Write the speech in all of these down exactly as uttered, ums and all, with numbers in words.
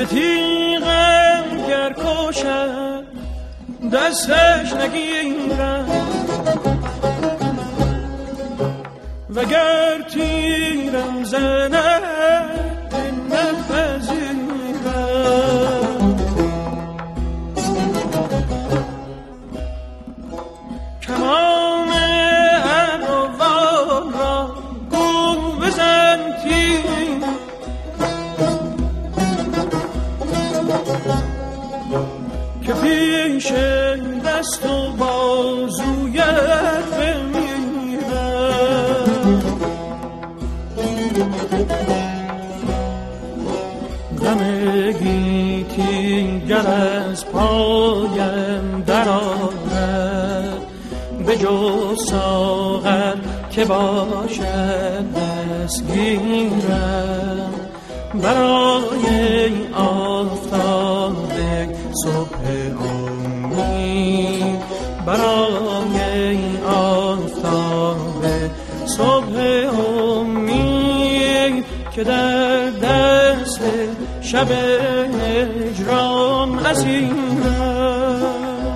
تیغم گر کشم دستش نگیرم، وگر تیرم زند نپذیرم. کمان ابروان را گو بزن تیر، که پیش دست و بازویت بمیرم. غم گیتی گر از پایم درآمد، به جز ساغر که باشد دستگیرم. برای آفتاب صبح امید، برای آفتاب صبح امید که در دست شب هجران اسیرم.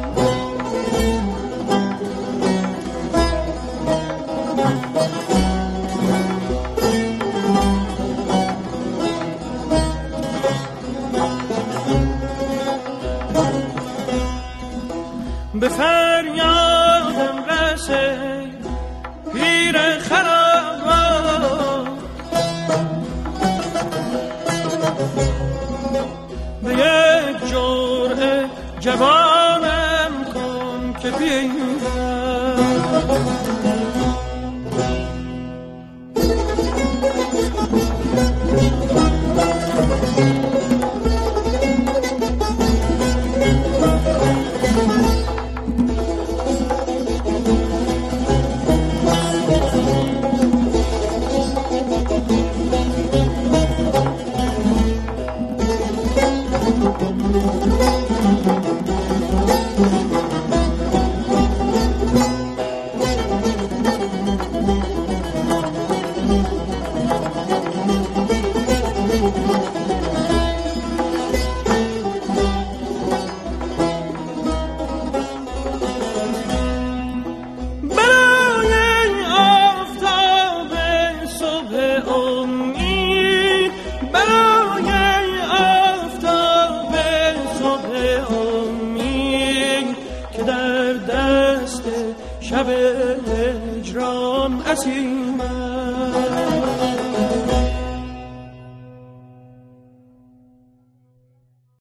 به فریادم رسید پیر خرابات، به یک جرعه جوانم کن که پیرم. شب هجران اسیرم.